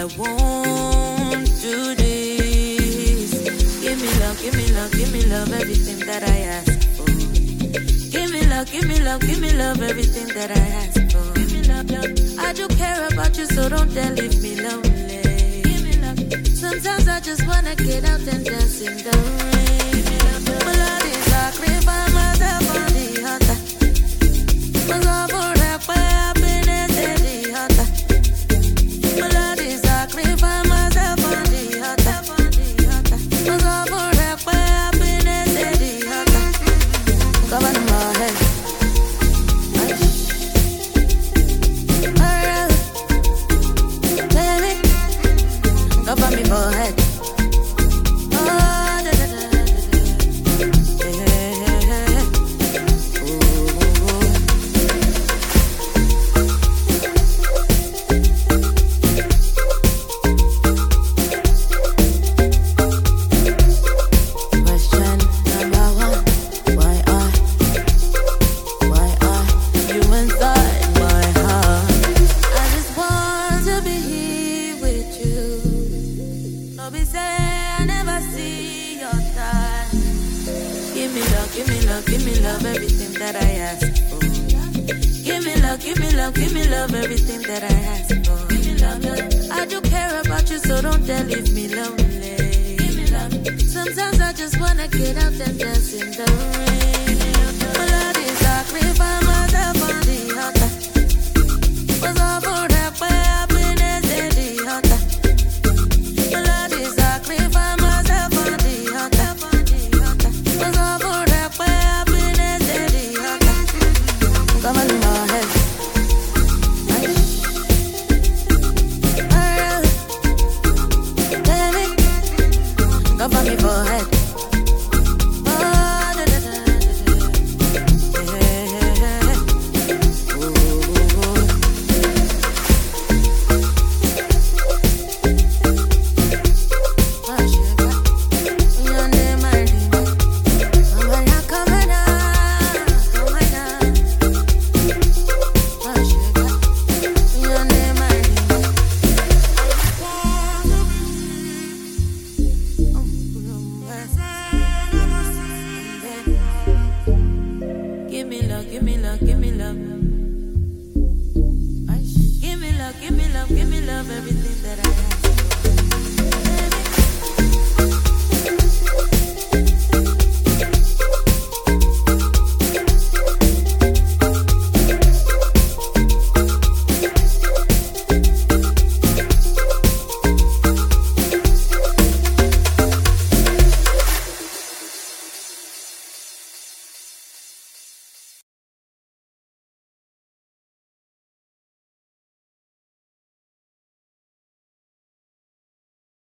I won't do this. Give me love, give me love, give me love, everything that I ask for. Give me love, give me love, give me love, everything that I ask for. Give me love, love. I do care about you, so don't dare leave me lonely. Give me love. Sometimes I just wanna get out and dance in the rain. Give me love, love. My love is sacrifice myself on the altar. My love for that happiness in the altar. My love is sacrifice myself on the altar. My love for that happiness in the altar. Cover my head. Cover me for head. Oh, da, da, da, da, da. Yeah. Question number one: why are you inside my heart? I just want to be here with you. No be say I never see your time. Give me love, give me love, give me love, everything that I ask for. Give me love, give me love, give me love, everything that I ask for. Give me love, love. I do care about you, so don't dare leave me lonely. Give me love. Sometimes I just wanna get out and dance in the rain.